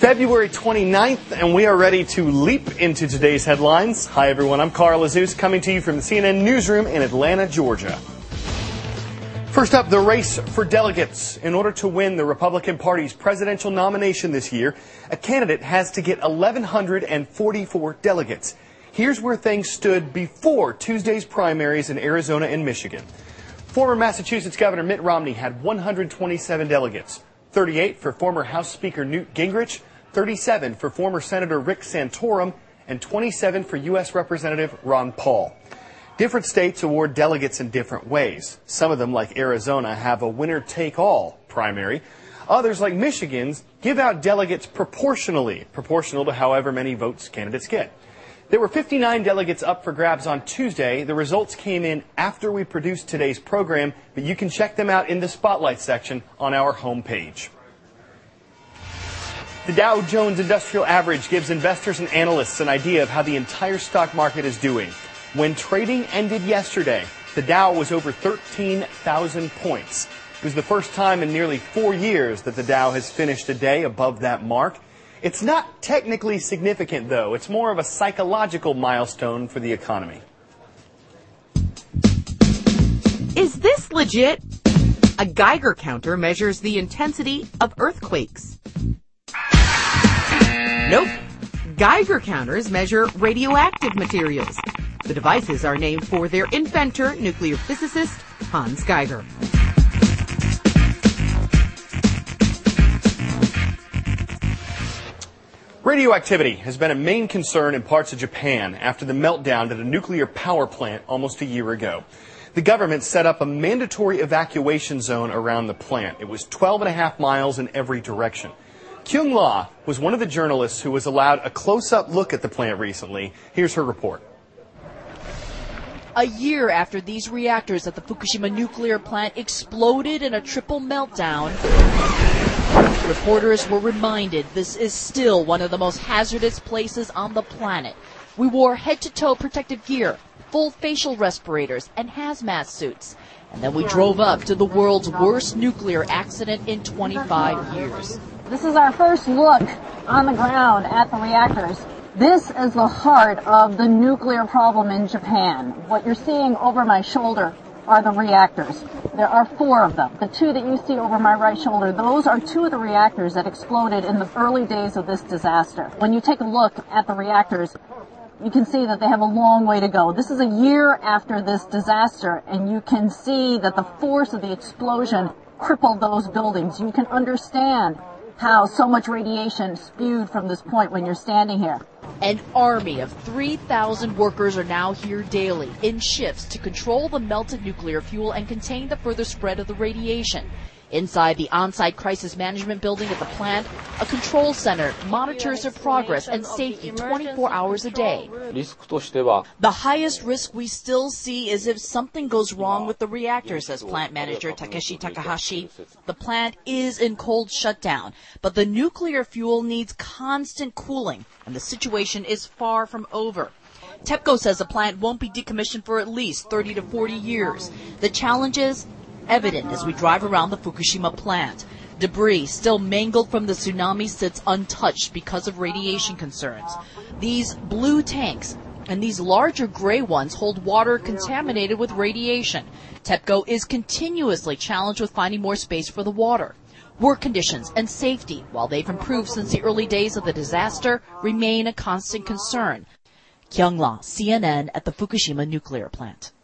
February 29th, and we are ready to leap into today's headlines. Hi, everyone. I'm Carl Azus, coming to you from the CNN newsroom in Atlanta, Georgia. First up, the race for delegates. In order to win the Republican Party's presidential nomination this year, a candidate has to get 1,144 delegates. Here's where things stood before Tuesday's primaries in Arizona and Michigan. Former Massachusetts Governor Mitt Romney had 127 delegates, 38 for former House Speaker Newt Gingrich, 37 for former Senator Rick Santorum, and 27 for U.S. Representative Ron Paul. Different states award delegates in different ways. Some of them, like Arizona, have a winner-take-all primary. Others, like Michigan's, give out delegates proportional to however many votes candidates get. There were 59 delegates up for grabs on Tuesday. The results came in after we produced today's program, but you can check them out in the Spotlight section on our homepage. The Dow Jones Industrial Average gives investors and analysts an idea of how the entire stock market is doing. When trading ended yesterday, the Dow was over 13,000 points. It was the first time in nearly 4 years that the Dow has finished a day above that mark. It's not technically significant, though. It's more of a psychological milestone for the economy. Is this legit? A Geiger counter measures the intensity of earthquakes. Nope. Geiger counters measure radioactive materials. The devices are named for their inventor, nuclear physicist Hans Geiger. Radioactivity has been a main concern in parts of Japan after the meltdown at a nuclear power plant almost a year ago. The government set up a mandatory evacuation zone around the plant. It was 12.5 miles in every direction. Kyung La was one of the journalists who was allowed a close-up look at the plant recently. Here's her report. A year after these reactors at the Fukushima nuclear plant exploded in a triple meltdown, reporters were reminded this is still one of the most hazardous places on the planet. We wore head-to-toe protective gear, full facial respirators, and hazmat suits. And then we drove up to the world's worst nuclear accident in 25 years. This is our first look on the ground at the reactors. This is the heart of the nuclear problem in Japan. What you're seeing over my shoulder are the reactors. There are 4 of them. The 2 that you see over my right shoulder, those are 2 of the reactors that exploded in the early days of this disaster. When you take a look at the reactors, you can see that they have a long way to go. This is a year after this disaster, and you can see that the force of the explosion crippled those buildings. You can understand how so much radiation spewed from this point when you're standing here. An army of 3,000 workers are now here daily in shifts to control the melted nuclear fuel and contain the further spread of the radiation. Inside the on-site crisis management building at the plant, a control center monitors their progress and safety 24 hours a day. The highest risk we still see is if something goes wrong with the reactor, says plant manager Takeshi Takahashi. The plant is in cold shutdown, but the nuclear fuel needs constant cooling, and the situation is far from over. TEPCO says the plant won't be decommissioned for at least 30 to 40 years. The challenge is evident as we drive around the Fukushima plant. Debris still mangled from the tsunami sits untouched because of radiation concerns. These blue tanks and these larger gray ones hold water contaminated with radiation. TEPCO is continuously challenged with finding more space for the water. Work conditions and safety, while they've improved since the early days of the disaster, remain a constant concern. Kyung La, CNN at the Fukushima nuclear plant.